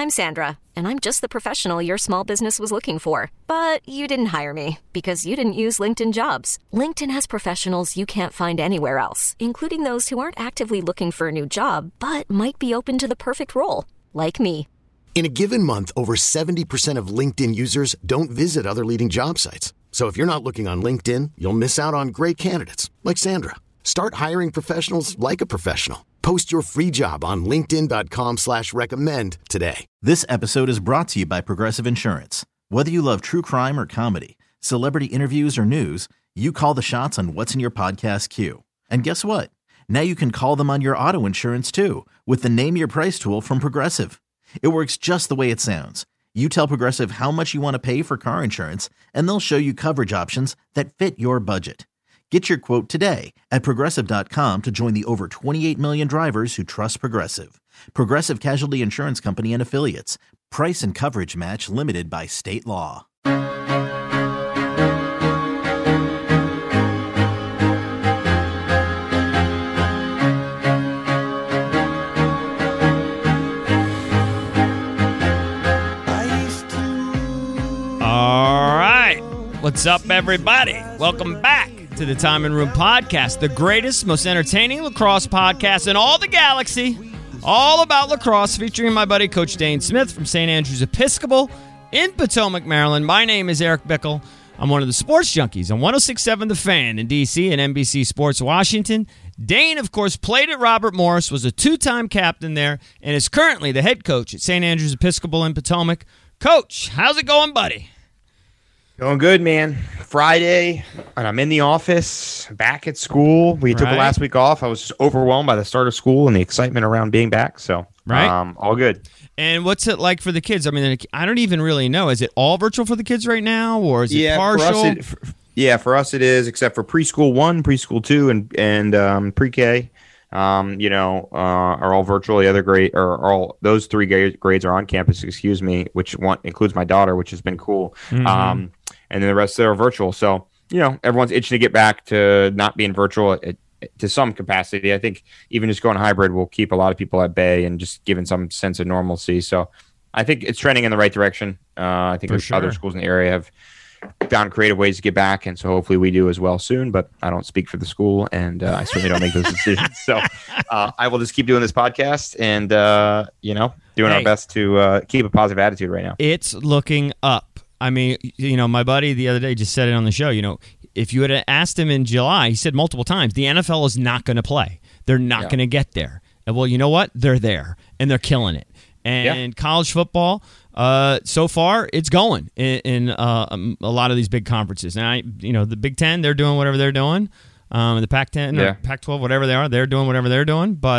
I'm Sandra, and I'm just the professional your small business was looking for. But you didn't hire me because you didn't use LinkedIn Jobs. LinkedIn has professionals you can't find anywhere else, including those who aren't actively looking for a new job, but might be open to the perfect role, like me. In a given month, over 70% of LinkedIn users don't visit other leading job sites. So if you're not looking on LinkedIn, you'll miss out on great candidates like Sandra. Start hiring professionals like a professional. Post your free job on linkedin.com/recommend today. This episode is brought to you by Progressive Insurance. Whether you love true crime or comedy, celebrity interviews or news, you call the shots on what's in your podcast queue. And guess what? Now you can call them on your auto insurance too with the Name Your Price tool from Progressive. It works just the way it sounds. You tell Progressive how much you want to pay for car insurance, and they'll show you coverage options that fit your budget. Get your quote today at Progressive.com to join the over 28 million drivers who trust Progressive. Progressive Casualty Insurance Company and Affiliates. Price and coverage match limited by state law. All right. What's up, everybody? Welcome back to the Time and Room Podcast, the greatest, most entertaining lacrosse podcast in all the galaxy. All about lacrosse, featuring my buddy Coach Dane Smith from St. Andrews Episcopal in Potomac, Maryland. My name is Eric Bickel. I'm one of the sports junkies on 106.7 The Fan in D.C. and NBC Sports Washington. Dane, of course, played at Robert Morris, was a two-time captain there, and is currently the head coach at St. Andrews Episcopal in Potomac. Coach, how's it going, buddy? Going good, man. Friday, and I'm in the office, back at school. We took the last week off. I was just overwhelmed by the start of school and the excitement around being back. So, all good. And what's it like for the kids? I mean, I don't even really know. Is it all virtual for the kids right now, or is it partial? For us it is, except for preschool 1, preschool 2, and pre-K. Are all virtual. The other grade, or all those 3 grades are on campus. Excuse me, which one includes my daughter, which has been cool. Mm-hmm. And then the rest are virtual. So, everyone's itching to get back to not being virtual to some capacity. I think even just going hybrid will keep a lot of people at bay and just giving some sense of normalcy. So I think it's trending in the right direction. I think other schools in the area have found creative ways to get back, and so hopefully we do as well soon. But I don't speak for the school, and I certainly don't make those decisions. So I will just keep doing this podcast and doing our best to keep a positive attitude right now. It's looking up. I mean, my buddy the other day just said it on the show. If you had asked him in July, he said multiple times, the NFL is not going to play. They're not going to get there. And well, you know what? They're there, and they're killing it. And college football, so far, it's going in a lot of these big conferences. Now, the Big Ten, they're doing whatever they're doing. The Pac-10 or Pac-12, whatever they are, they're doing whatever they're doing. But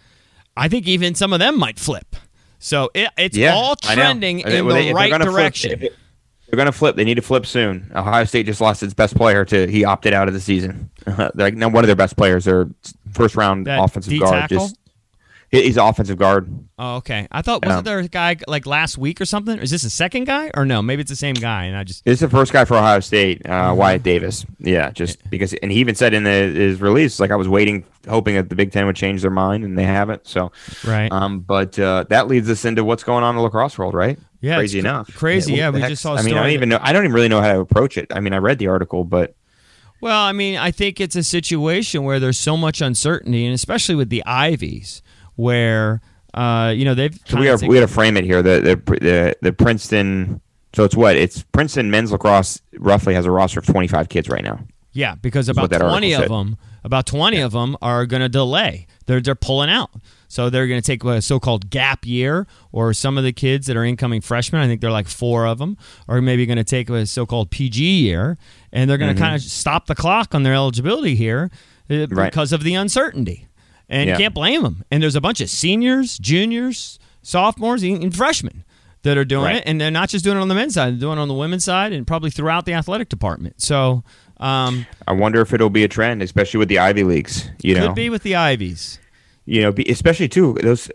I think even some of them might flip. So it's all trending in the right direction. They're going to flip. They need to flip soon. Ohio State just lost its best player he opted out of the season. One of their best players, their first-round offensive guard. Tackle? He's an offensive guard. Oh, okay. I thought, wasn't there a guy like last week or something? Is this a second guy? Or no, maybe it's the same guy. And This is the first guy for Ohio State, Wyatt Davis. Yeah, because, and he even said in his release, I was waiting, hoping that the Big Ten would change their mind, and they haven't. So, right. But that leads us into what's going on in the lacrosse world, right? Yeah, crazy enough. Crazy, yeah. We just saw a story. I don't even really know how to approach it. I mean, I read the article, but. Well, I mean, I think it's a situation where there's so much uncertainty, and especially with the Ivies, where they've. So we got to frame it here. The Princeton. So it's Princeton men's lacrosse roughly has a roster of 25 kids right now. Yeah, because about 20 of them are going to delay. They're pulling out. So they're going to take a so-called gap year, or some of the kids that are incoming freshmen, I think they're like 4 of them, are maybe going to take a so-called PG year, and they're going to kind of stop the clock on their eligibility here because of the uncertainty. And you can't blame them. And there's a bunch of seniors, juniors, sophomores, and freshmen that are doing it. And they're not just doing it on the men's side. They're doing it on the women's side and probably throughout the athletic department. So I wonder if it'll be a trend, especially with the Ivy Leagues. Could be with the Ivies. Especially too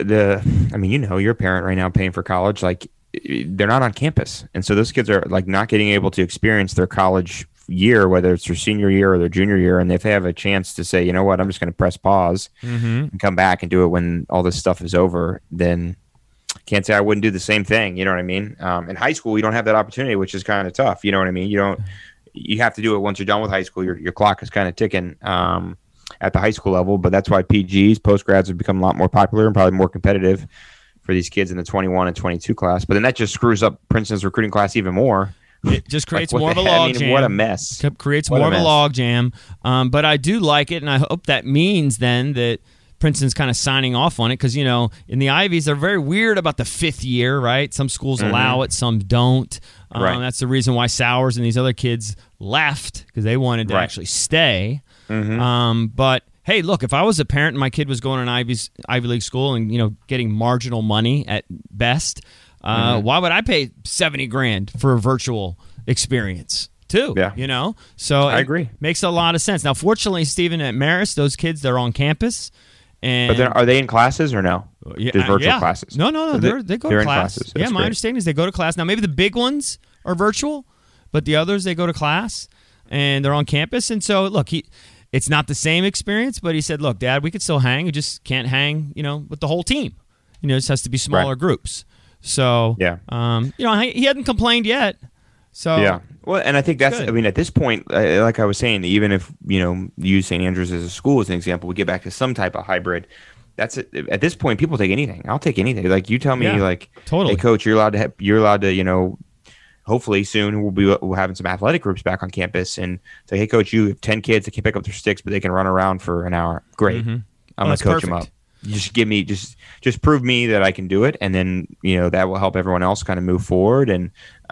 you're a parent right now paying for college. They're not on campus, and so those kids are not getting able to experience their college year, whether it's their senior year or their junior year. And if they have a chance to say, you know what, I'm just going to press pause and come back and do it when all this stuff is over, then can't say I wouldn't do the same thing. You know what I mean? In high school, you don't have that opportunity, which is kind of tough. You know what I mean? You have to do it once you're done with high school. Your clock is kind of ticking at the high school level, but that's why PGs, postgrads, have become a lot more popular and probably more competitive for these kids in the 21 and 22 class. But then that just screws up Princeton's recruiting class even more. It just creates more of a log jam. What a mess. Creates more of a log jam. But I do like it, and I hope that means then that Princeton's kind of signing off on it because, in the Ivies, they're very weird about the fifth year, right? Some schools allow it, some don't. Right. That's the reason why Sowers and these other kids left because they wanted to actually stay. But hey, look, if I was a parent and my kid was going to an Ivy League school and getting marginal money at best, why would I pay $70,000 for a virtual experience too? Yeah. So I agree. Makes a lot of sense. Now, fortunately, Stephen, at Marist, those kids, they're on campus. But then, are they in classes or no? There's virtual classes. No. They go to class. That's my great. understanding is they go to class. Now, maybe the big ones are virtual, but the others, they go to class and they're on campus. And so, look, it's not the same experience, but he said, look, Dad, we could still hang. We just can't hang, with the whole team. It just has to be smaller groups. So, he hadn't complained yet. So, yeah. Well, and I think that's, good. I mean, at this point, like I was saying, even if, use St. Andrews as a school as an example, we get back to some type of hybrid. That's it. At this point, people take anything. I'll take anything. Like, you tell me, totally. Hey, coach, you're allowed to, hopefully soon we'll having some athletic groups back on campus and say, hey, coach, you have 10 kids that can pick up their sticks, but they can run around for an hour. Great. I'm going to coach them up. Just give me, just prove me that I can do it. And then, that will help everyone else kind of move forward. And,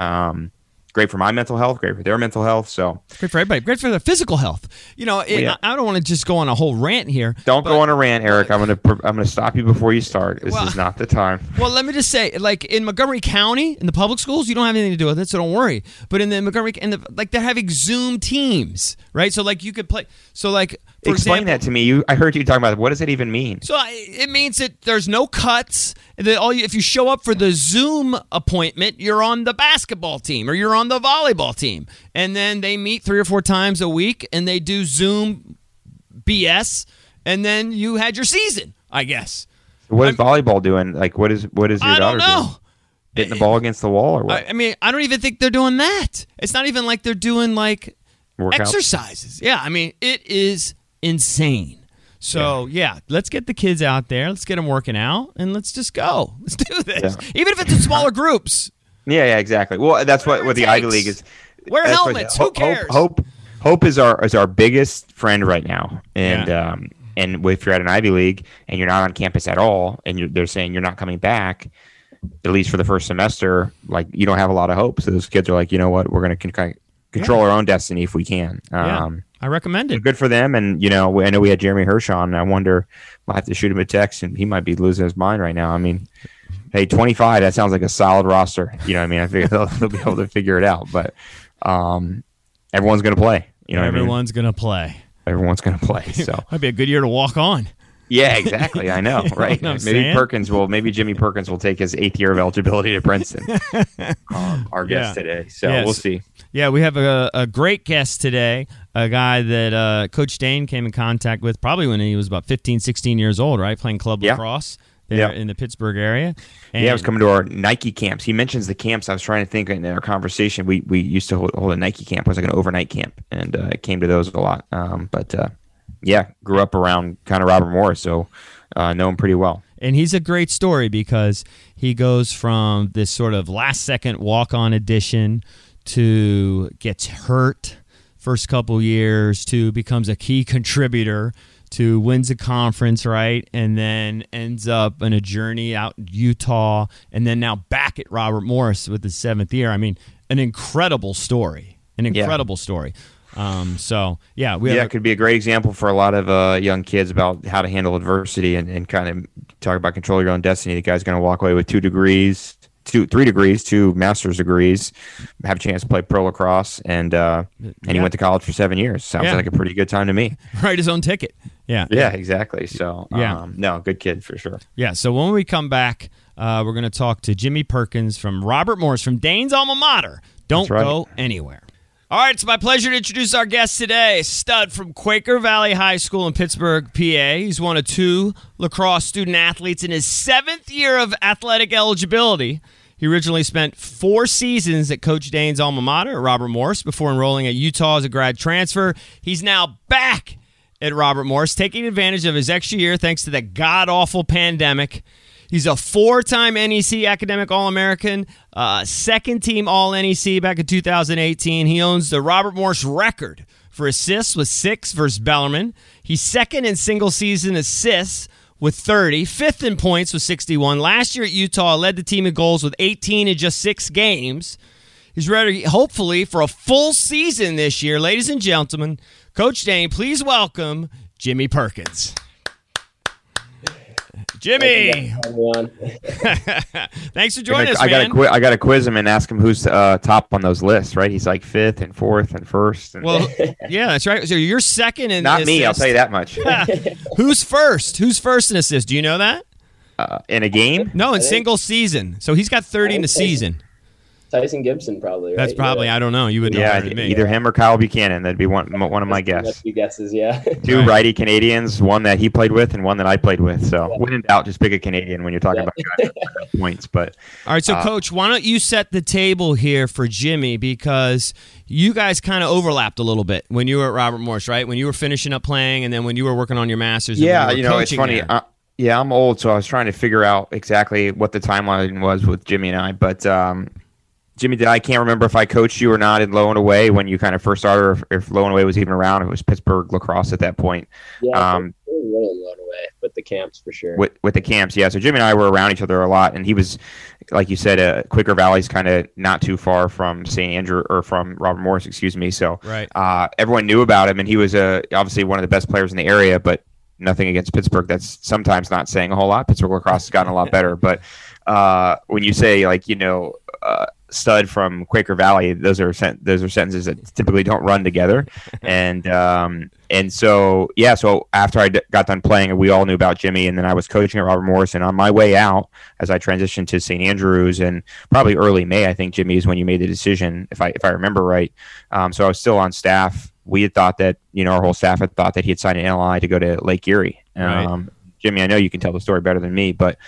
great for my mental health, great for their mental health. So great for everybody, great for their physical health. I don't want to just go on a whole rant here. Don't go on a rant, Eric. I'm gonna stop you before you start. This is not the time. Well, let me just say, like in Montgomery County, in the public schools, you don't have anything to do with it, so don't worry. But in the Montgomery, they're having Zoom teams, right? So like you could play. So like. Explain that to me. I heard you talking about it. What does it even mean? So it means that there's no cuts. That if you show up for the Zoom appointment, you're on the basketball team or you're on the volleyball team. And then they meet 3 or 4 times a week and they do Zoom BS. And then you had your season, I guess. What is volleyball doing? Like, what is your daughter doing? I don't know. Hitting the ball against the wall or what? I mean, I don't even think they're doing that. It's not even like they're doing like workouts? Exercises. Yeah, I mean, it is insane. So, let's get the kids out there. Let's get them working out, and let's just go. Let's do this. Yeah. Even if it's in smaller groups. Yeah, exactly. Well, that's what the Ivy League is. Wear helmets. Who cares? Hope is our biggest friend right now. And and if you're at an Ivy League and you're not on campus at all, and they're saying you're not coming back, at least for the first semester, like you don't have a lot of hope. So those kids are like, you know what, we're going to control our own destiny if we can. I recommend it. Good for them. And, I know we had Jeremy Hirsch on. I wonder, I'll have to shoot him a text, and he might be losing his mind right now. I mean, hey, 25, that sounds like a solid roster. You know what I mean? I figure they'll be able to figure it out. But everyone's going to play. Everyone's going to play. Everyone's going to play. So might be a good year to walk on. Yeah, exactly. I know, right? Maybe Jimmy Perkins will take his 8th year of eligibility to Princeton. Our guest today. So we'll see. Yeah, we have a great guest today, a guy that Coach Dane came in contact with probably when he was about 15, 16 years old, right? Playing club lacrosse there in the Pittsburgh area. And I was coming to our Nike camps. He mentions the camps. I was trying to think in our conversation. We used to hold a Nike camp. It was like an overnight camp, and it came to those a lot. Grew up around kind of Robert Morris, so know him pretty well. And he's a great story because he goes from this sort of last-second walk-on addition to gets hurt first couple years to becomes a key contributor to wins a conference, right? And then ends up in a journey out in Utah and then now back at Robert Morris with his 7th year. I mean, an incredible story. Story. It could be a great example for a lot of young kids about how to handle adversity and kind of talk about control your own destiny. The guy's going to walk away with 3 degrees, 2 master's degrees, have a chance to play pro lacrosse, and he went to college for 7 years. Sounds like a pretty good time to me. Write his own ticket. Yeah, exactly. So good kid for sure. Yeah. So when we come back, we're going to talk to Jimmy Perkins from Robert Morris, from Dane's alma mater. Don't go anywhere. All right, it's my pleasure to introduce our guest today, stud from Quaker Valley High School in Pittsburgh, PA. He's one of 2 lacrosse student athletes in his 7th year of athletic eligibility. He originally spent 4 seasons at Coach Dane's alma mater, Robert Morris, before enrolling at Utah as a grad transfer. He's now back at Robert Morris, taking advantage of his extra year thanks to the god-awful pandemic. He's a 4-time NEC Academic All-American, second-team All-NEC back in 2018. He owns the Robert Morris record for assists with 6 versus Bellarmine. He's second in single-season assists with 30, 5th in points with 61. Last year at Utah, led the team in goals with 18 in just 6 games. He's ready, hopefully, for a full season this year. Ladies and gentlemen, Coach Dane, please welcome Jimmy Perkins. Jimmy! Thanks for joining us, man. I got to quiz him and ask him who's top on those lists, right? He's like 5th and 4th and 1st. And well, yeah, that's right. So you're second in Not assist. me, I'll tell you that much. Who's first? Who's first in assist? Do you know that? In a game? No, in single season. So he's got 30 in the season. Tyson Gibson, probably. Right? That's probably, I don't know. You would know better than me. Either him or Kyle Buchanan. That'd be one of my guesses. 2 guesses, yeah. 2 righty Canadians, one that he played with and one that I played with. So when in doubt, just pick a Canadian when you're talking about points. But all right, so Coach, why don't you set the table here for Jimmy, because you guys kind of overlapped a little bit when you were at Robert Morris, right? When you were finishing up playing and then when you were working on your master's. Yeah, it's funny. Yeah, I'm old, so I was trying to figure out exactly what the timeline was with Jimmy and I. But Jimmy, I can't remember if I coached you or not in Low and Away when you kind of first started, or if Low and Away was even around. It was Pittsburgh lacrosse at that point. Yeah, Low and Away with the camps for sure. With the camps, yeah. So Jimmy and I were around each other a lot, and he was, like you said, Quaker Valley's kind of not too far from St. Andrew, or from Robert Morris, excuse me. So right. Everyone knew about him, and he was obviously one of the best players in the area, but nothing against Pittsburgh. That's sometimes not saying a whole lot. Pittsburgh lacrosse has gotten a lot better. But when you say, stud from Quaker Valley, those are sentences that typically don't run together. And so after I got done playing, we all knew about Jimmy, and then I was coaching at Robert Morris, and on my way out, as I transitioned to St. Andrews, and probably early May, I think, Jimmy, is when you made the decision, if I remember right. So I was still on staff. We had thought that, our whole staff had thought that he had signed an NLI to go to Lake Erie. Right. Jimmy, I know you can tell the story better than me, but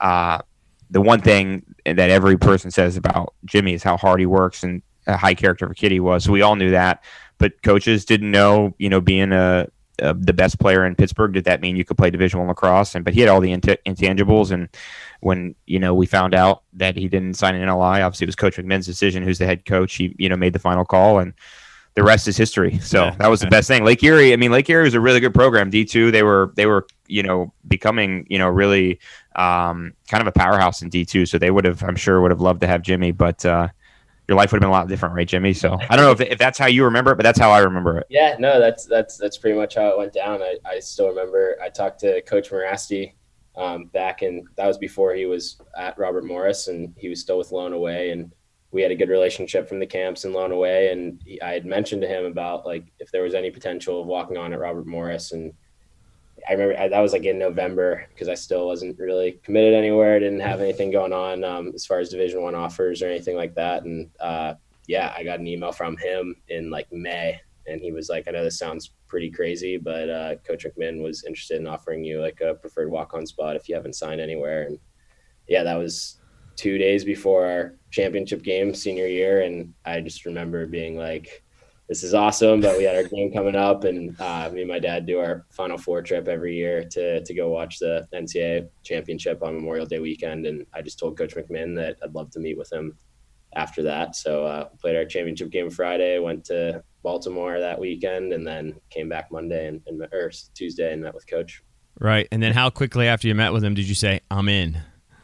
the one thing that every person says about Jimmy is how hard he works and a high character of a kid he was. So we all knew that, but coaches didn't know, being the best player in Pittsburgh, did that mean you could play Division I lacrosse? But he had all the intangibles. And when, we found out that he didn't sign an NLI, obviously it was Coach McMinn's decision, who's the head coach. He, made the final call, and the rest is history. So that was the best thing. Lake Erie was a really good program. D2, they were, becoming, really kind of a powerhouse in D2. So they I'm sure would have loved to have Jimmy, but your life would have been a lot different, right, Jimmy? So I don't know if that's how you remember it, but that's how I remember it. Yeah, no, that's pretty much how it went down. I still remember I talked to Coach Morasti that was before he was at Robert Morris, and he was still with Low and Away, and we had a good relationship from the camps in Low and Away. And I had mentioned to him about if there was any potential of walking on at Robert Morris. And I remember that was in November, because I still wasn't really committed anywhere. I didn't have anything going on as far as Division I offers or anything like that. And I got an email from him in May, and he was like, I know this sounds pretty crazy, but Coach McMinn was interested in offering you a preferred walk-on spot if you haven't signed anywhere. And yeah, that was 2 days before our championship game senior year. And I just remember being like, this is awesome, but we had our game coming up, and me and my dad do our Final Four trip every year to go watch the NCAA championship on Memorial Day weekend. And I just told Coach McMinn that I'd love to meet with him after that. So played our championship game Friday, went to Baltimore that weekend, and then came back Monday or Tuesday and met with Coach. Right. And then how quickly after you met with him did you say, I'm in?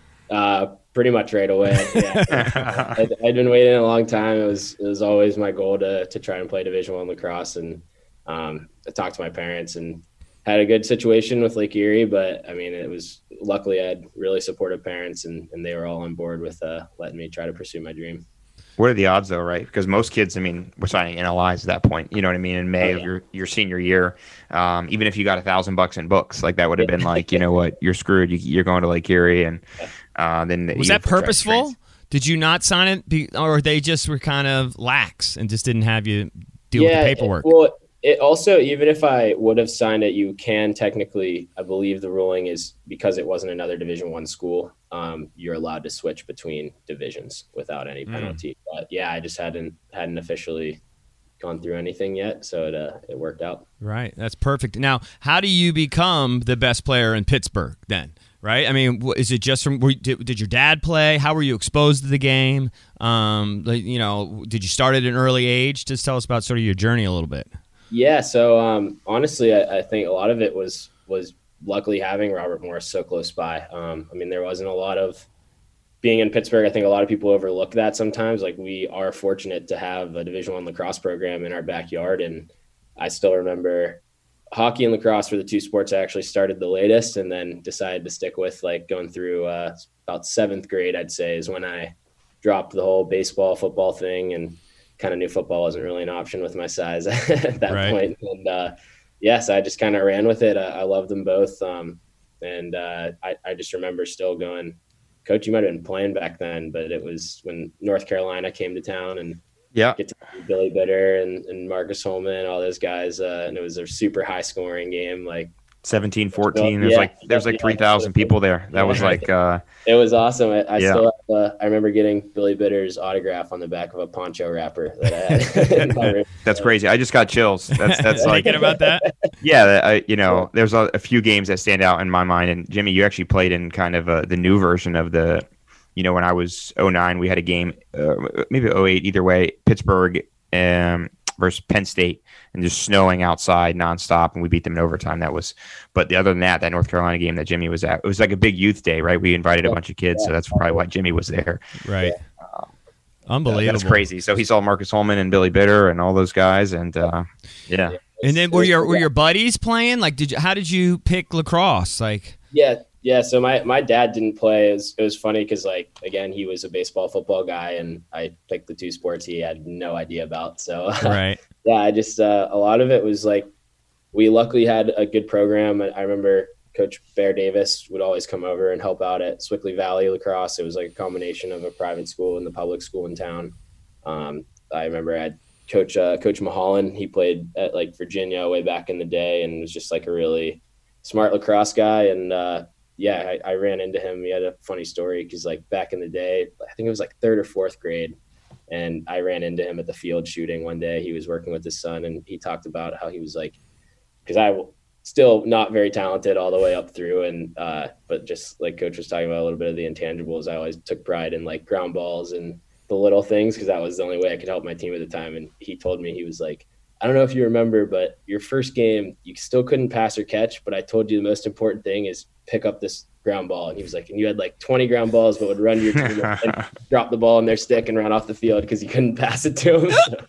Pretty much right away. Yeah. I'd been waiting a long time. It was always my goal to try and play Division I lacrosse. And I talked to my parents and had a good situation with Lake Erie, but it was luckily I had really supportive parents, and they were all on board with letting me try to pursue my dream. What are the odds though, right? Because most kids, were signing NLIs at that point, you know what I mean? In May of your senior year, even if you got $1,000 in books, that would have been you know what, you're screwed. You're going to Lake Erie. And then was that purposeful? Did you not sign it, or they just were kind of lax and just didn't have you deal with the paperwork? Well, it also, even if I would have signed it, you can technically, I believe the ruling is because it wasn't another Division I school, you're allowed to switch between divisions without any penalty. But yeah, I just hadn't officially gone through anything yet, so it worked out. Right, that's perfect. Now, how do you become the best player in Pittsburgh then? Right, I mean, is it just from? Did your dad play? How were you exposed to the game? Did you start at an early age? Just tell us about sort of your journey a little bit. Yeah, so honestly, I think a lot of it was luckily having Robert Morris so close by. I mean, there wasn't a lot of being in Pittsburgh. I think a lot of people overlook that sometimes. Like, we are fortunate to have a Division I lacrosse program in our backyard, and I still remember hockey and lacrosse were the two sports I actually started the latest, and then decided to stick with, like, going through about 7th grade, I'd say, is when I dropped the whole baseball, football thing, and kind of knew football wasn't really an option with my size at that point. And so I just kind of ran with it. I loved them both. And I just remember still going, Coach, you might have been playing back then, but it was when North Carolina came to town, and get to see Billy Bitter and Marcus Holman and all those guys. And it was a super high scoring game, like 17-14. There's like 3,000 people there. That was like it was awesome. I still have, I remember getting Billy Bitter's autograph on the back of a poncho wrapper that I had. That's crazy. I just got chills. That's like thinking about that. Yeah, there's a few games that stand out in my mind. And Jimmy, you actually played in kind of the new version of the, when I was 09, we had a game, maybe 08, either way, Pittsburgh versus Penn State, and just snowing outside nonstop, and we beat them in overtime. But other than that North Carolina game that Jimmy was at, it was like a big youth day, right? We invited a bunch of kids, so that's probably why Jimmy was there. Right. Unbelievable. That's crazy. So he saw Marcus Holman and Billy Bitter and all those guys, and yeah. And then were your buddies playing? Like, how did you pick lacrosse? Like, yeah. So my dad didn't play. It was funny because, like, again, he was a baseball, football guy, and I picked the two sports he had no idea about. So right. Yeah, I just a lot of it was like, we luckily had a good program. I remember Coach Bear Davis would always come over and help out at Swickley Valley Lacrosse. It was like a combination of a private school and the public school in town. I remember I had Coach Mulholland. He played at, like, Virginia way back in the day, and was just like a really smart lacrosse guy. And I ran into him. He had a funny story because, like, back in the day, I think it was like 3rd or 4th grade, and I ran into him at the field shooting one day. He was working with his son, and he talked about how he was like, because I still not very talented all the way up through, and but just like Coach was talking about a little bit of the intangibles, I always took pride in, like, ground balls and the little things, because that was the only way I could help my team at the time. And he told me, he was like, I don't know if you remember, but your first game, you still couldn't pass or catch, but I told you the most important thing is pick up this ground ball. And he was like, and you had like 20 ground balls, but would run to your team and drop the ball in their stick and run off the field because you couldn't pass it to him.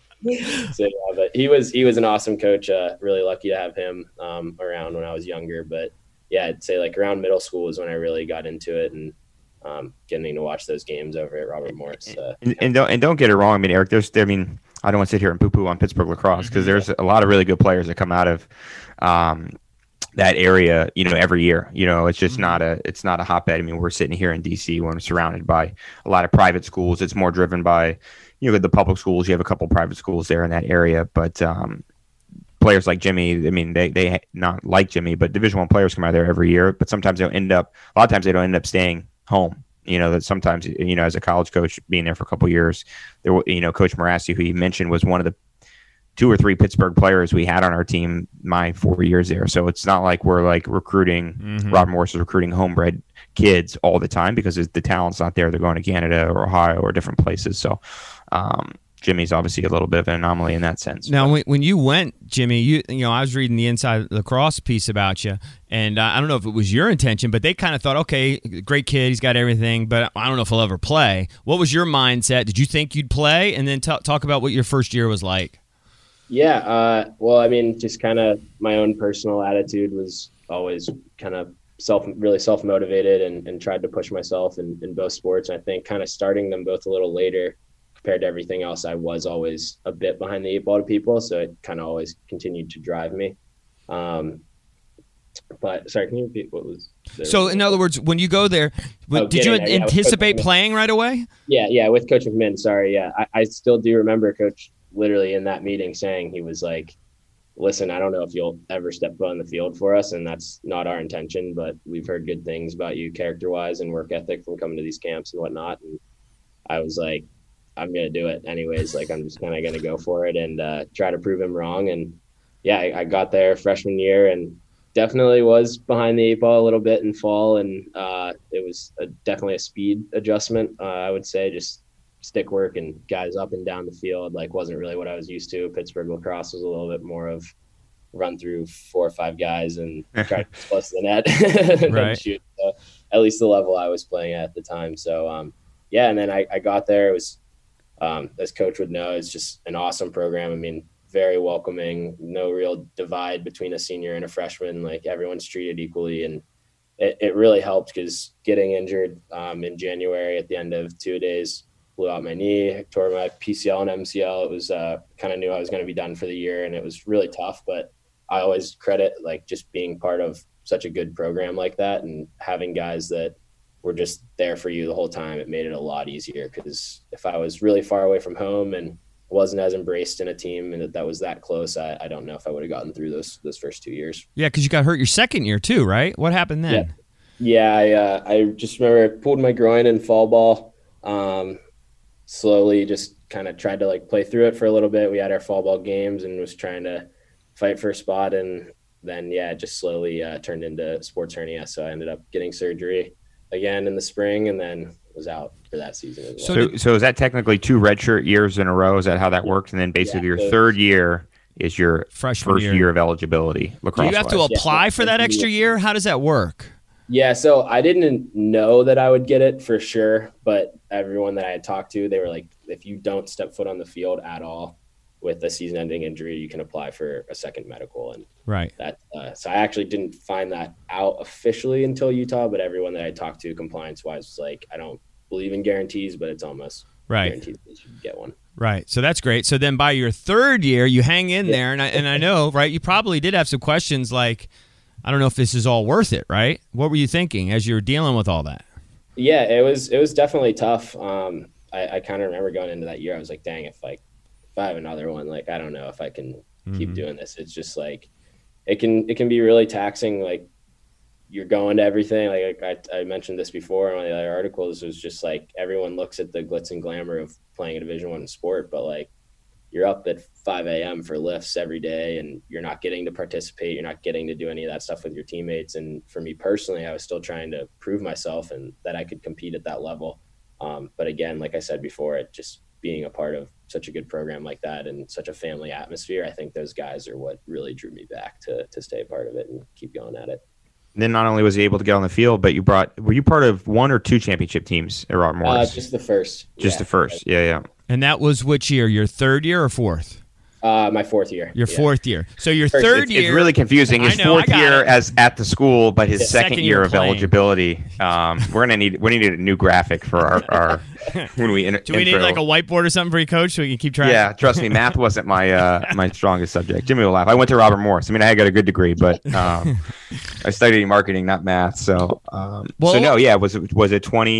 So yeah, but he was an awesome coach. Really lucky to have him around when I was younger. But yeah, I'd say like around middle school was when I really got into it, and getting to watch those games over at Robert Morris. And don't get it wrong. I mean, Eric, I don't want to sit here and poo-poo on Pittsburgh lacrosse, because there's a lot of really good players that come out of that area, every year. It's just not a hotbed. I mean, we're sitting here in DC when we're surrounded by a lot of private schools. It's more driven by, the public schools. You have a couple private schools there in that area, but players like Jimmy, I mean, they not like Jimmy, but Division I players come out there every year. But sometimes a lot of times they don't end up staying home. That sometimes, as a college coach being there for a couple of years, there, Coach Morasti, who you mentioned, was one of the 2 or 3 Pittsburgh players we had on our team my 4 years there. So it's not like we're like recruiting, Rob Morris is recruiting homebred kids all the time, because the talent's not there. They're going to Canada or Ohio or different places. So Jimmy's obviously a little bit of an anomaly in that sense. Now, when you went, Jimmy, I was reading the Inside Lacrosse piece about you, and I don't know if it was your intention, but they kind of thought, okay, great kid, he's got everything, but I don't know if he'll ever play. What was your mindset? Did you think you'd play? And then talk about what your first year was like. Yeah, well, I mean, just kind of my own personal attitude was always kind of really self-motivated, and tried to push myself in both sports. And I think kind of starting them both a little later compared to everything else, I was always a bit behind the 8 ball to people. So it kind of always continued to drive me. But sorry, can you repeat what was there? So, in other words, when you go there, did you anticipate playing right away? Yeah, with Coach McMinn. Sorry, yeah. I still do remember Coach literally in that meeting saying, he was like, listen, I don't know if you'll ever step foot on the field for us, and that's not our intention, but we've heard good things about you character-wise and work ethic from coming to these camps and whatnot. And I was like, I'm going to do it anyways. Like, I'm just kind of going to go for it and try to prove him wrong. And yeah, I got there freshman year and definitely was behind the 8 ball a little bit in fall. And it was definitely a speed adjustment. I would say just stick work and guys up and down the field, like wasn't really what I was used to. Pittsburgh lacrosse was a little bit more of run through 4 or 5 guys and try to close the net and right. shoot. So at least the level I was playing at the time. So yeah, and then I got there. It was, as Coach would know, it's just an awesome program. I mean, very welcoming, no real divide between a senior and a freshman. Like everyone's treated equally. And it really helped because getting injured in January at the end of 2 days, blew out my knee, tore my PCL and MCL. It was kind of knew I was going to be done for the year, and it was really tough. But I always credit like just being part of such a good program like that and having guys that were just there for you the whole time. It made it a lot easier because if I was really far away from home and wasn't as embraced in a team and that was that close, I don't know if I would have gotten through those first 2 years. Yeah, because you got hurt your second year too, right? What happened then? Yeah, I just remember I pulled my groin in fall ball. Slowly just kind of tried to like play through it for a little bit. We had our fall ball games and was trying to fight for a spot. And then, it just slowly turned into sports hernia. So I ended up getting surgery again in the spring and then was out for that season as well. So is that technically 2 redshirt years in a row? Is that how that worked? And then basically your third year is your freshman first year of eligibility. Do you have to apply for that extra year? How does that work? Yeah, so I didn't know that I would get it for sure, but everyone that I had talked to, they were like, if you don't step foot on the field at all with a season-ending injury, you can apply for a second medical. And right. That so I actually didn't find that out officially until Utah, but everyone that I talked to compliance-wise was like, I don't believe in guarantees, but it's almost guaranteed that you should get one. Right. So that's great. So then by your third year, you hang in there, and I know, right, you probably did have some questions like, I don't know if this is all worth it, right? What were you thinking as you were dealing with all that? Yeah, it was definitely tough. I kind of remember going into that year, I was like, dang, if I have another one, like, I don't know if I can keep doing this. It's just like, it can be really taxing. Like you're going to everything. Like I mentioned this before in one of the other articles, it was just like, everyone looks at the glitz and glamour of playing a Division I sport, but like, you're up at 5 a.m. for lifts every day and you're not getting to participate. You're not getting to do any of that stuff with your teammates. And for me personally, I was still trying to prove myself and that I could compete at that level. But again, like I said before, it just being a part of such a good program like that and such a family atmosphere, I think those guys are what really drew me back to stay a part of it and keep going at it. And then not only was he able to get on the field, but were you part of 1 or 2 championship teams at Robert Morris? Just the first. Just the first. Yeah. And that was which year? Your third year or fourth? My fourth year. Your fourth year. So your third year. It's really confusing. His fourth year as at the school, but his second year of eligibility. We need a new graphic for our when we Do we need like a whiteboard or something for your coach so we can keep track? Yeah, trust me, math wasn't my strongest subject. Jimmy will laugh. I went to Robert Morris. I mean, I got a good degree, but I studied marketing, not math. So was it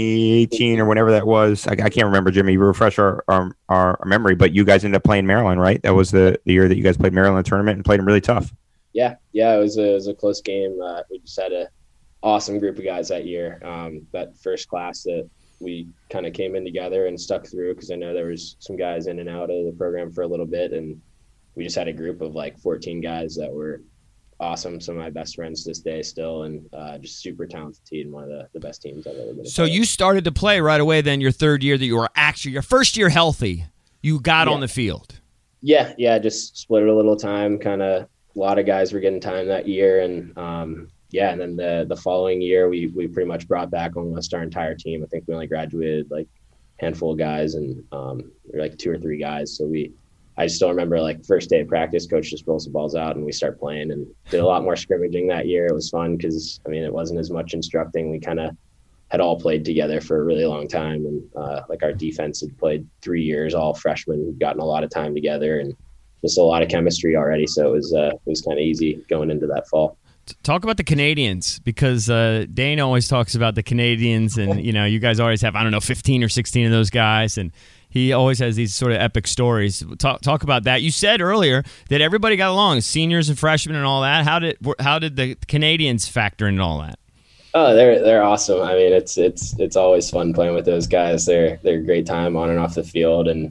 2018 or whenever that was? I can't remember. Jimmy, refresh our memory. But you guys ended up playing Maryland, right? That was the year that you guys played Maryland tournament and played them really tough. Yeah, it was a close game. We just had an awesome group of guys that year. That first class that we kind of came in together and stuck through because I know there was some guys in and out of the program for a little bit, and we just had a group of like 14 guys that were awesome. Some of my best friends to this day still, and just super talented team, one of the best teams I've ever been. So you started to play right away then your third year that you were actually your first year healthy. You got on the field. Yeah, just split it a little time. Kind of a lot of guys were getting time that year, and and then the following year we pretty much brought back almost our entire team. I think we only graduated like a handful of guys, and there were like 2 or 3 guys. So I still remember like first day of practice, coach just rolls the balls out and we start playing and did a lot more scrimmaging that year. It was fun because it wasn't as much instructing. We kind of had all played together for a really long time, and like our defense had played 3 years, all freshmen, we'd gotten a lot of time together and just a lot of chemistry already. So it was kind of easy going into that fall. Talk about the Canadians, because Dane always talks about the Canadians, and you guys always have 15 or 16 of those guys, and he always has these sort of epic stories. Talk about that. You said earlier that everybody got along, seniors and freshmen and all that. How did the Canadians factor in all that? Oh, they're awesome. I mean, it's always fun playing with those guys. They're a great time on and off the field, and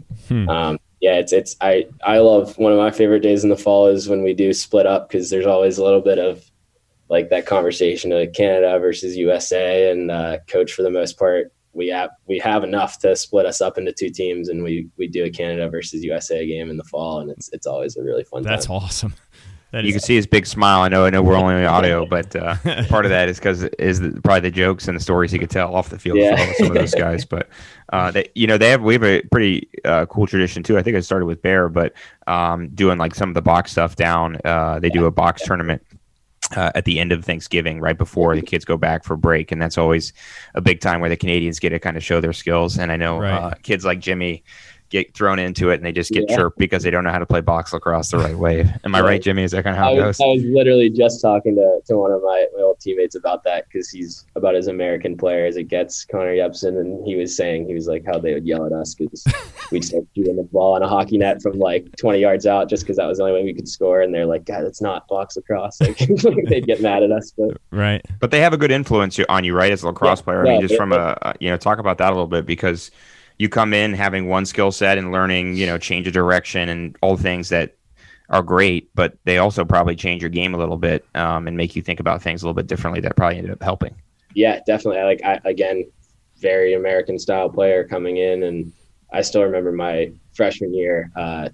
I love, one of my favorite days in the fall is when we do split up, because there's always a little bit of like that conversation of Canada versus USA, and coach, for the most part, we have enough to split us up into two teams, and we do a Canada versus USA game in the fall, and it's always a really fun time. That's awesome. You can see his big smile. I know we're only on audio, but part of that is because probably the jokes and the stories he could tell off the field for some of those guys. But we have a pretty cool tradition too. I think it started with Bear, but doing like some of the box stuff down. They do a box tournament at the end of Thanksgiving, right before the kids go back for break, and that's always a big time where the Canadians get to kind of show their skills. And I know kids like Jimmy get thrown into it, and they just get chirped because they don't know how to play box lacrosse the right way. Am I right, Jimmy? Is that kind of how it goes? I was literally just talking to one of my old teammates about that, because he's about as American player as it gets, Connor Yepsen, and he was like how they would yell at us because we'd start shooting the ball on a hockey net from like 20 yards out just because that was the only way we could score, and they're like, God, that's not box lacrosse. Like they'd get mad at us, but they have a good influence on you, right, as a lacrosse player. I mean, just from talk about that a little bit, because you come in having one skill set and learning, change of direction and all things that are great, but they also probably change your game a little bit and make you think about things a little bit differently. That probably ended up helping. Yeah, definitely. Again, very American style player coming in. And I still remember my freshman year,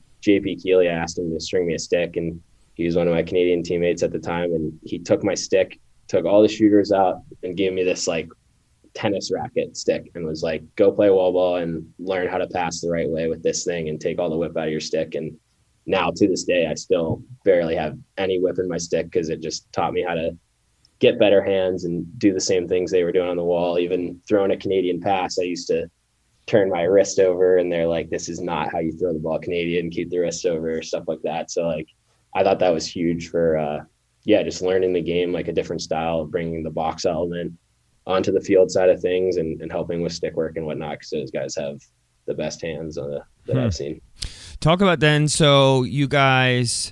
JP Keeley, I asked him to string me a stick, and he was one of my Canadian teammates at the time. And he took my stick, took all the shooters out, and gave me this like tennis racket stick, and was like, go play wall ball and learn how to pass the right way with this thing and take all the whip out of your stick. And now to this day, I still barely have any whip in my stick, because it just taught me how to get better hands and do the same things they were doing on the wall. Even throwing a Canadian pass, I used to turn my wrist over, and they're like, this is not how you throw the ball Canadian, keep the wrist over, stuff like that. So like, I thought that was huge for just learning the game, like a different style of bringing the box element onto the field side of things, and helping with stick work and whatnot, because those guys have the best hands that I've seen. Talk about then, so you guys,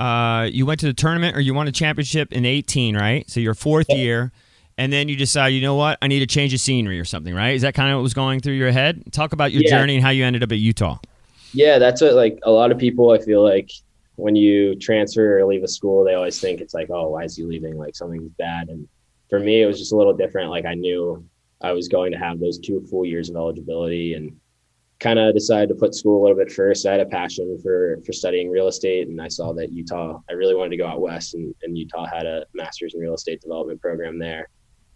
you went to the tournament, or you won a championship in 2018, right? So your fourth year, and then you decide, you know what, I need to change of scenery or something, right? Is that kind of what was going through your head? Talk about your journey and how you ended up at Utah. Yeah, that's what, like, a lot of people, I feel like, when you transfer or leave a school, they always think it's like, oh, why is he leaving? Like, something's bad. And for me, it was just a little different. Like, I knew I was going to have those 2 full years of eligibility, and kind of decided to put school a little bit first. I had a passion for studying real estate, and I saw that Utah, I really wanted to go out west, and Utah had a master's in real estate development program there.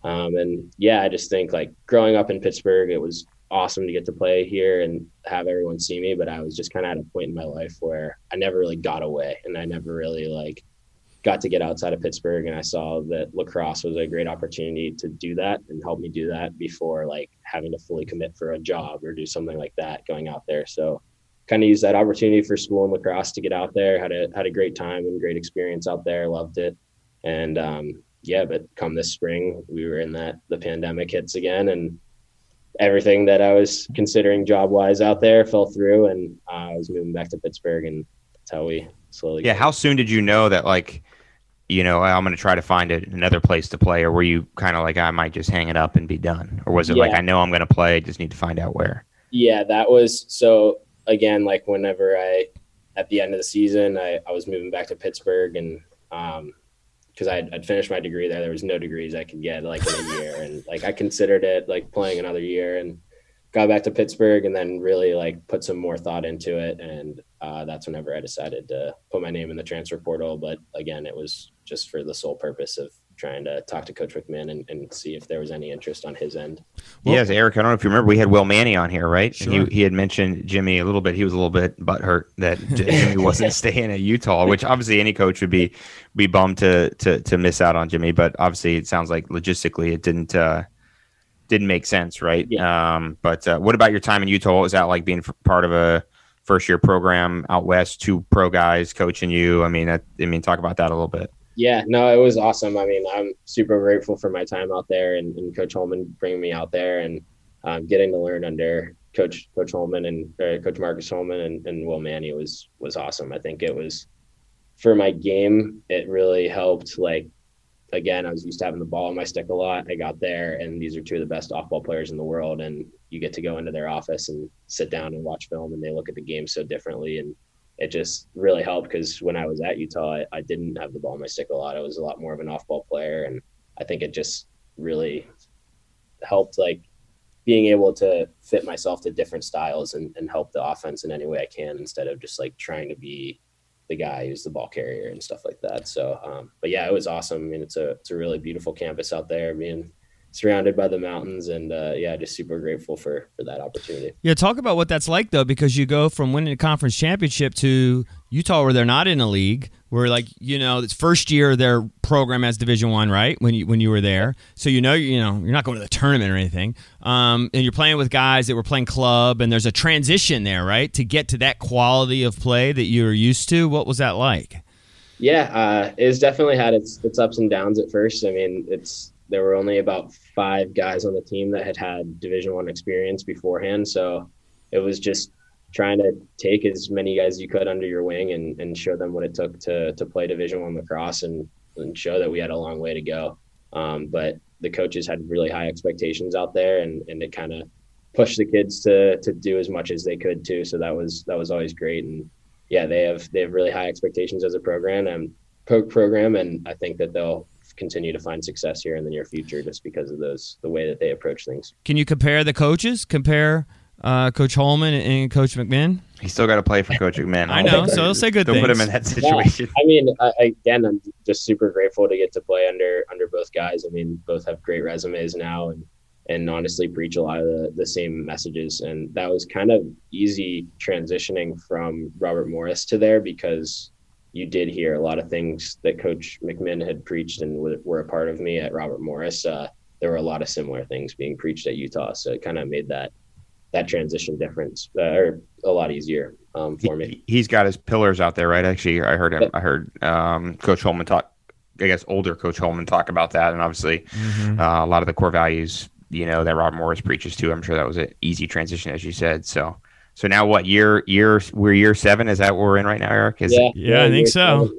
I just think, like, growing up in Pittsburgh, it was awesome to get to play here and have everyone see me, but I was just kind of at a point in my life where I never really got away, and I never really like got to get outside of Pittsburgh, and I saw that lacrosse was a great opportunity to do that and help me do that before like having to fully commit for a job or do something like that going out there. So kind of used that opportunity for school and lacrosse to get out there, had a great time and great experience out there, loved it. And but come this spring, we were in the pandemic hits again, and everything that I was considering job wise out there fell through, and I was moving back to Pittsburgh, and that's how we slowly. Yeah. How soon did you know that, like, I'm going to try to find another place to play, or were you kind of like, I might just hang it up and be done? Or was it like, I know I'm going to play, I just need to find out where? Yeah, that was, so again, like whenever at the end of the season, I was moving back to Pittsburgh, and because I'd finished my degree there was no degrees I could get like in a year. And like, I considered it like playing another year, and got back to Pittsburgh, and then really like put some more thought into it. And that's whenever I decided to put my name in the transfer portal. But again, it was just for the sole purpose of trying to talk to Coach McMahon and see if there was any interest on his end. Yes, Eric, I don't know if you remember, we had Will Manny on here, right? Sure. And he had mentioned Jimmy a little bit. He was a little bit butthurt that Jimmy wasn't staying at Utah, which obviously any coach would be bummed to miss out on Jimmy. But obviously it sounds like logistically it didn't make sense, right? Yeah. But what about your time in Utah? What was that like, being part of a first-year program out west, 2 pro guys coaching you? I mean, talk about that a little bit. Yeah, no, it was awesome. I mean, I'm super grateful for my time out there and Coach Holman bringing me out there and getting to learn under Coach Holman and Coach Marcus Holman and Will Manny was awesome. I think it was, for my game, it really helped. Like, again, I was used to having the ball in my stick a lot. I got there, and these are two of the best off-ball players in the world, and you get to go into their office and sit down and watch film, and they look at the game so differently. And it just really helped, because when I was at Utah, I didn't have the ball in my stick a lot. I was a lot more of an off-ball player, and I think it just really helped, like, being able to fit myself to different styles and help the offense in any way I can, instead of just like trying to be the guy who's the ball carrier and stuff like that. So, but yeah, it was awesome. I mean, it's a really beautiful campus out there, being surrounded by the mountains, and yeah, just super grateful for that opportunity. Yeah, talk about what that's like, though, because you go from winning a conference championship to Utah, where they're not in a league, where, like, it's first year their program has Division I, right? When you were there, so you're not going to the tournament or anything, and you're playing with guys that were playing club, and there's a transition there, right, to get to that quality of play that you were used to. What was that like? Yeah, it's definitely had its ups and downs at first. I mean, there were only about 5 guys on the team that had Division I experience beforehand. So it was just trying to take as many guys you could under your wing and show them what it took to play Division I lacrosse and show that we had a long way to go. But the coaches had really high expectations out there, and it kind of pushed the kids to do as much as they could too. So that was always great. And yeah, they have really high expectations as a program, and I think that they'll continue to find success here in the near future, just because of the way that they approach things. Can you compare the coaches? Compare Coach Holman and Coach McMinn? He's still got to play for Coach McMinn. I know, so he'll say good things. Don't put him in that situation. Yeah, I mean, again, I'm just super grateful to get to play under both guys. I mean, both have great resumes now, and honestly preach a lot of the same messages. And that was kind of easy transitioning from Robert Morris to there, because you did hear a lot of things that Coach McMinn had preached and were a part of me at Robert Morris. There were a lot of similar things being preached at Utah. So it kind of made that transition difference or a lot easier for me. He's got his pillars out there, right? Actually, I heard him. Yep. I heard Coach Holman talk, I guess older Coach Holman talk about that. And obviously a lot of the core values, that Robert Morris preaches too. I'm sure that was an easy transition, as you said. So now what we're year 7? Is that what we're in right now, Eric? Yeah, I think so.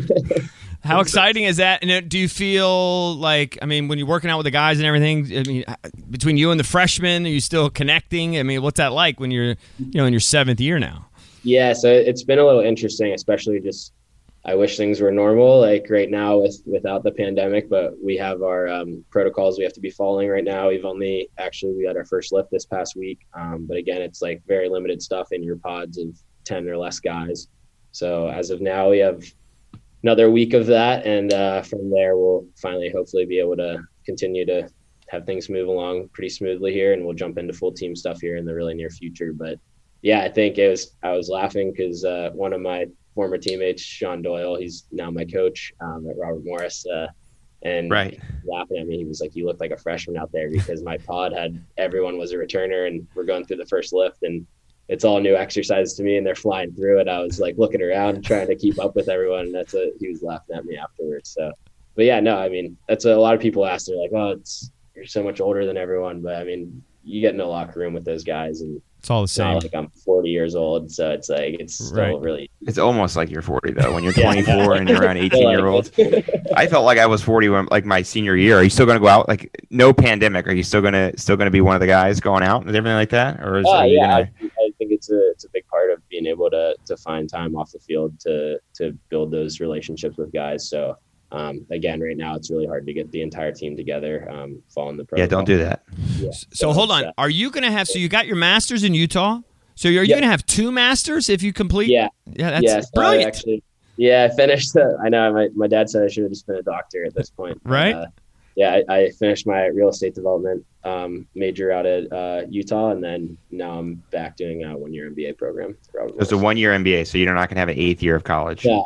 How exciting is that? And do you feel like, I mean, when you're working out with the guys and everything, I mean, between you and the freshmen, are you still connecting? I mean, what's that like when you're, in your 7th year now? Yeah, so it's been a little interesting, especially just, I wish things were normal, like right now without the pandemic, but we have our protocols we have to be following right now. We had our first lift this past week. But again, it's like very limited stuff in your pods of 10 or less guys. So as of now, we have another week of that. And from there, we'll finally hopefully be able to continue to have things move along pretty smoothly here. And we'll jump into full team stuff here in the really near future. But yeah, I think I was laughing because one of my former teammates, Sean Doyle, he's now my coach at Robert Morris, and right. laughing at me. He was like, "You look like a freshman out there," because my pod had everyone was a returner, and we're going through the first lift, and it's all new exercises to me, and they're flying through it. I was like looking around, trying to keep up with everyone. And he was laughing at me afterwards. So, but yeah, no, I mean, that's a lot of people ask. They're like, "Oh, you're so much older than everyone," but I mean, you get in a locker room with those guys, and it's all the same. Like I'm 40 years old, so it's like it's still really. It's almost like you're 40 though. When you're 24 and you're around 18-year-olds. I felt like I was 40 when like my senior year. Are you still going to go out? Like no pandemic. Are you still going to be one of the guys going out and everything like that? Or I think it's a big part of being able to find time off the field to build those relationships with guys. So. Again, right now it's really hard to get the entire team together, following the protocol. Yeah, don't do that. Yeah. So hold on. Are you going to have, so you got your master's in Utah? So are you going to have 2 masters if you complete? Yeah. Yeah, that's brilliant. I finished. I know my dad said I should have just been a doctor at this point. Right. I finished my real estate development major out at Utah, and then now I'm back doing a 1-year MBA program. It's a 1-year MBA, so you're not going to have an 8th year of college. Yeah.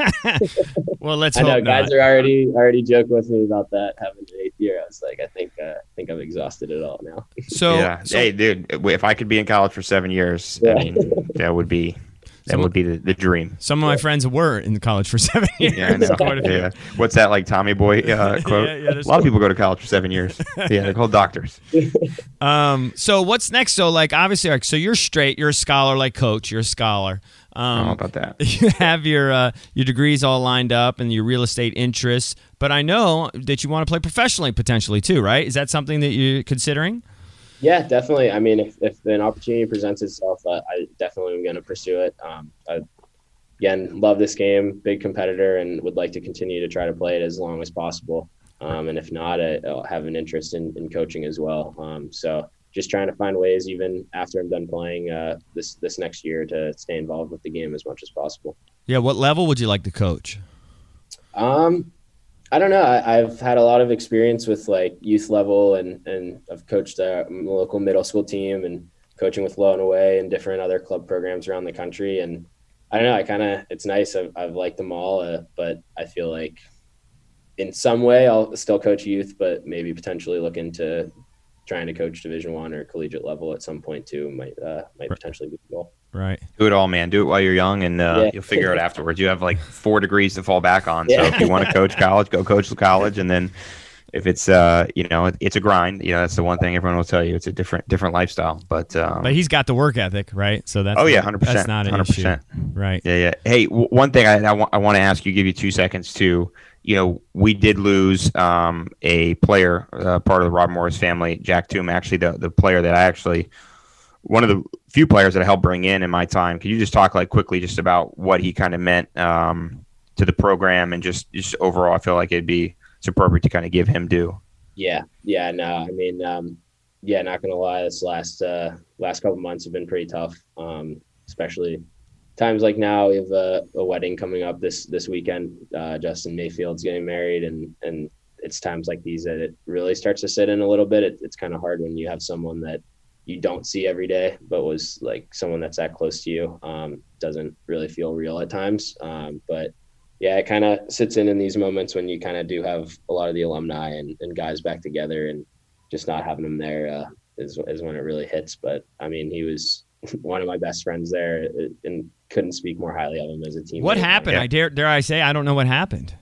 Well, let's hope not. I know guys are already joking with me about that, having an 8th year. I was like, I think I've exhausted it all now. So hey, dude, if I could be in college for 7 years, I mean, that would be. That would be the dream. Some of my friends were in college for 7 years. Yeah, I know. Yeah. What's that, like Tommy Boy quote? A lot of people go to college for 7 years. Yeah, they're called doctors. So what's next? So like obviously, like, so you're straight. You're a scholar, like Coach. You're a scholar. I don't know about that. You have your degrees all lined up and your real estate interests. But I know that you want to play professionally potentially too, right? Is that something that you're considering? Yeah, definitely. I mean, if an opportunity presents itself, I definitely am going to pursue it. I, again, love this game, big competitor, and would like to continue to try to play it as long as possible. And if not, I'll have an interest in coaching as well. So just trying to find ways, even after I'm done playing this next year, to stay involved with the game as much as possible. Yeah, what level would you like to coach? I don't know. I've had a lot of experience with like youth level, and I've coached a local middle school team and coaching with Low and Away and different other club programs around the country. And I don't know. It's nice. I've liked them all, but I feel like in some way I'll still coach youth, but maybe potentially look into trying to coach Division I or collegiate level at some point too. Might potentially be the goal. Right. Do it all, man. Do it while you're young, and you'll figure it out afterwards. You have like 4 degrees to fall back on. So if you want to coach college, go coach college, and then if it's it's a grind. That's the one thing everyone will tell you. It's a different lifestyle. But he's got the work ethic, right? So that's 100%. That's not an 100%. issue, right? Yeah. Hey, one thing I want to ask you, give you 2 seconds to. We did lose a player, part of the Robert Morris family, Jack Toom, actually the player that one of the few players that I helped bring in my time. Could you just talk quickly just about what he kind of meant to the program and just overall? I feel like it's appropriate to kind of give him due. Yeah. No, I mean, not gonna lie, this last couple months have been pretty tough, especially times like now. We have a wedding coming up this weekend. Justin Mayfield's getting married, and it's times like these that it really starts to sit in a little bit. It's kind of hard when you have someone that you don't see every day, but was like someone that's that close to you. Doesn't really feel real at times. But yeah, it kind of sits in these moments when you kind of do have a lot of the alumni and guys back together, and just not having them there is when it really hits. But I mean, he was one of my best friends there, and couldn't speak more highly of him as a teammate. What happened? Yeah. Dare I say, I don't know what happened.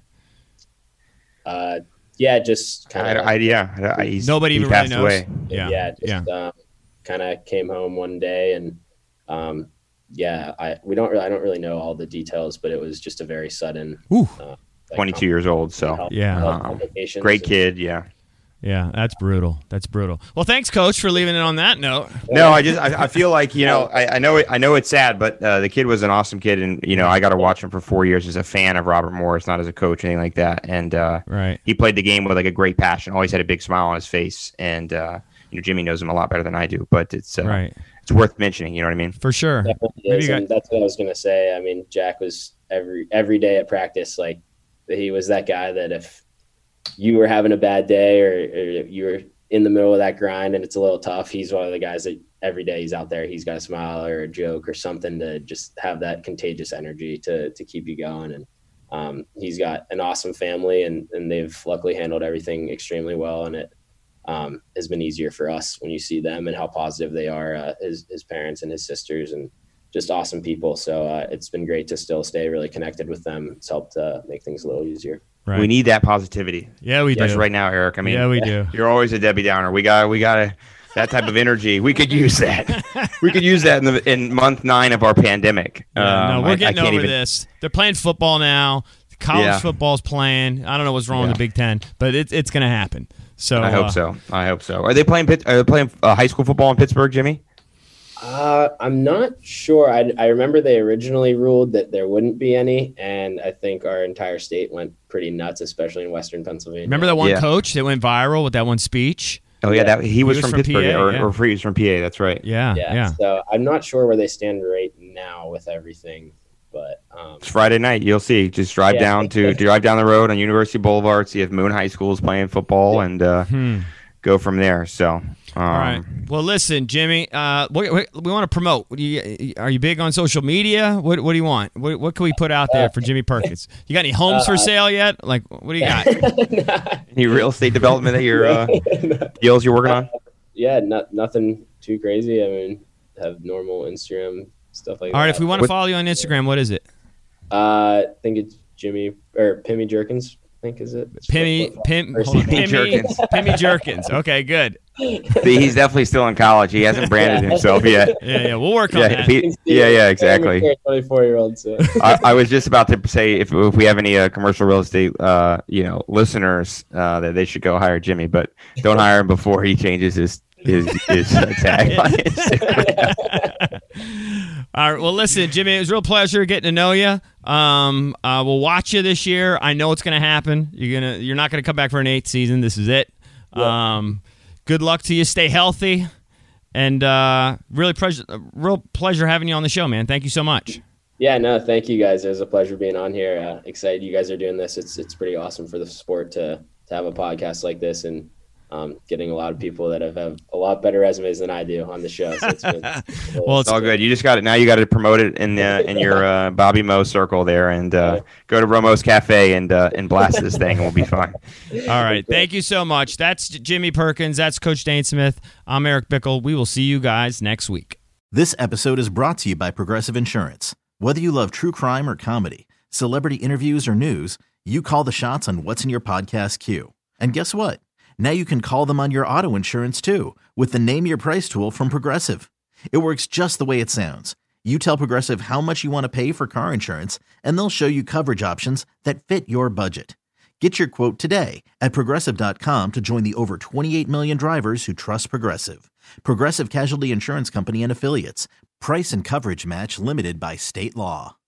Just kind of. Nobody even really knows. Away. Kind of came home one day, and I don't really know all the details, but it was just a very sudden. 22 years old, so great kid. Yeah, that's brutal. Well, thanks, Coach, for leaving it on that note. No, I feel like I know it's sad, but the kid was an awesome kid, and I got to watch him for 4 years as a fan of Robert Morris, not as a coach, anything like that. And he played the game with a great passion. Always had a big smile on his face, and Jimmy knows him a lot better than I do. But it's worth mentioning. You know what I mean? For sure. And that's what I was gonna say. I mean, Jack was every day at practice. Like, he was that guy that if you were having a bad day or you were in the middle of that grind and it's a little tough, he's one of the guys that every day he's out there, he's got a smile or a joke or something to just have that contagious energy to keep you going. And he's got an awesome family, and they've luckily handled everything extremely well. And it has been easier for us when you see them and how positive they are, his parents and his sisters, and just awesome people. So it's been great to still stay really connected with them. It's helped make things a little easier. Right. We need that positivity. Yeah, we do. Right now, Eric. I mean, yeah, we do. You're always a Debbie Downer. We got that type of energy. We could use that. We could use that in month 9 of our pandemic. We're getting over this. They're playing football now. College football's playing. I don't know what's wrong with the Big Ten, but it's going to happen. So I hope so. Are they playing high school football in Pittsburgh, Jimmy? I'm not sure. I remember they originally ruled that there wouldn't be any, and I think our entire state went pretty nuts, especially in Western Pennsylvania. Remember that one coach that went viral with that one speech? Oh yeah, he was from Pittsburgh, PA, or he was from PA. That's right. Yeah. So I'm not sure where they stand right now with everything, but it's Friday night. You'll see. Just drive down the road on University Boulevard. See if Moon High School is playing football, and go from there. So. All right. Well, listen, Jimmy. We want to promote. Are you big on social media? What do you want? What can we put out there for Jimmy Perkins? You got any homes for sale yet? Like, what do you got? Any real estate development that you're deals you're working on? Yeah, nothing too crazy. I mean, have normal Instagram stuff like All that. right, if we want to follow you on Instagram, what is it? I think it's Jimmy or Pimmy Jerkins. I think is it Pimmy Jerkins. Okay, good. He's definitely still in college. He hasn't branded himself yet. Yeah, we'll work on that. Exactly. 24-year-old. So. I was just about to say if we have any commercial real estate, listeners, that they should go hire Jimmy, but don't hire him before he changes his tag on Instagram. All right. Well, listen, Jimmy, it was a real pleasure getting to know you. We'll watch you this year. I know it's going to happen. You're not going to come back for an 8th season. This is it. Yep. Good luck to you. Stay healthy, and real pleasure having you on the show, man. Thank you so much. Yeah, no, thank you guys. It was a pleasure being on here. Excited you guys are doing this. It's pretty awesome for the sport to have a podcast like this, and getting a lot of people that have a lot better resumes than I do on the show. So it's been well, it's all good. You just got it. Now you got to promote it in your Bobby Moe circle there, and go to Romo's Cafe and blast this thing, and we'll be fine. All right. Thank you so much. That's Jimmy Perkins. That's Coach Dane Smith. I'm Eric Bickle. We will see you guys next week. This episode is brought to you by Progressive Insurance. Whether you love true crime or comedy, celebrity interviews or news, you call the shots on what's in your podcast queue. And guess what? Now you can call them on your auto insurance too with the Name Your Price tool from Progressive. It works just the way it sounds. You tell Progressive how much you want to pay for car insurance, and they'll show you coverage options that fit your budget. Get your quote today at Progressive.com to join the over 28 million drivers who trust Progressive. Progressive Casualty Insurance Company and Affiliates. Price and coverage match limited by state law.